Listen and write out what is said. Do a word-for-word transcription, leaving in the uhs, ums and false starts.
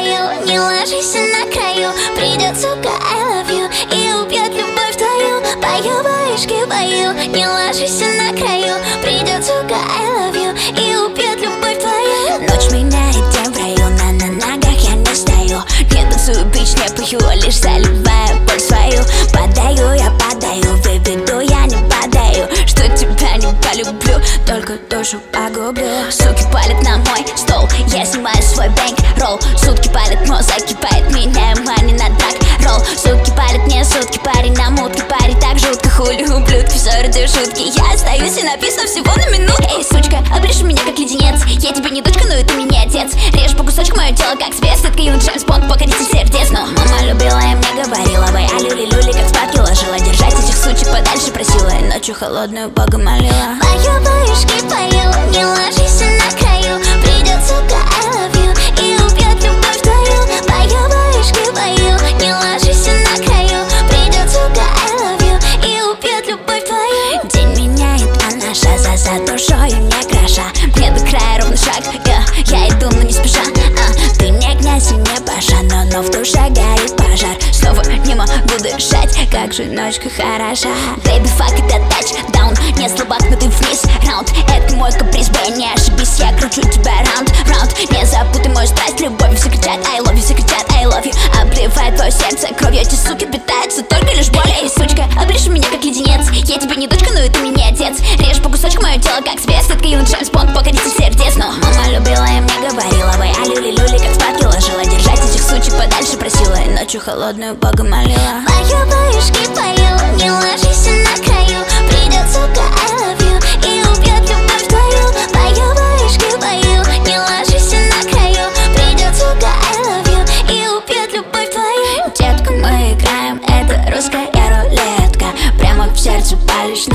твою, не ложись на краю. Придет, сука, I love you, и убьет любовь твою. Пою баюшки, бою, не ложись на краю. Придет, сука, I love you, и убьет любовь твою. Ночь меняет день в раю, на, на ногах я не стою. Не танцую, бич, не пою, лишь заливаю боль свою. Падаю, я падаю, выведу, я не падаю. Что тебя не полюблю, только душу погублю. Суки палят на мой стол, я снимаю свой бэнк-ролл. Сутки палят мозг, кипает, меняю мани на драг-ролл. Суки палят мне сутки, парень на мутке, парень так жутко. Хули ублюдки, все ради шутки. Я остаюсь и написано всего на минуту. Эй, сучка, оближи меня как леденец. Я тебе не дочка, но и ты мне не отец. Режь по кусочку мое тело, как свет. Сладко юный Джеймс Бонд, покоритель сердец. Но мама любила, я мне говорила, вай, а люли-люли, как спадки ложила. Держать этих сучек подальше просила, и ночью холодную Бога молила. Пою баюшки, пою, не ложись на краю. Придет, сука, I love you, и убьет любовь твою. Пою баюшки, пою, не ложись на краю. Придет, сука, I love you, и убьет любовь твою. День меняет, а наша за, за душою не кроша. Мне до края ровно шаг, yeah. Я иду, но не спеша, а. Ты не князь и не паша, но, но в душе горит пожар. Снова не могу дышать, как же ночка хороша. Baby, fuck, это тачдаун, не слабак, но ты вниз, раунд. Это мой каприз, бэй, не ошибись, я кручу тебя раунд, раунд. Не забудь мою страсть, любовью все кричат I love you, все кричат I love you. Обливает твое сердце кровью, эти суки питаются только лишь болью. Эй, сучка, оближи меня как леденец. Я тебе не дочка, но и ты мне не отец. Режь по кусочку мое тело, как свет. Сладко юный Джеймс Бонд, покоритель сердец. Но мама любила, и мне говорила, вай, а люли-люли, как спадки ложила. Держать этих сучек подальше просила, и ночью холодную Бога молила. Пою баюшки, пою, не ложись на краю. Придет, сука, I love you, и убьет любовь твою. Пою баюшки, пою, не ложись на краю. Придет, сука, I love you, и убьет любовь твою. Детка, мы играем, это русская рулетка. Прямо в сердце палишь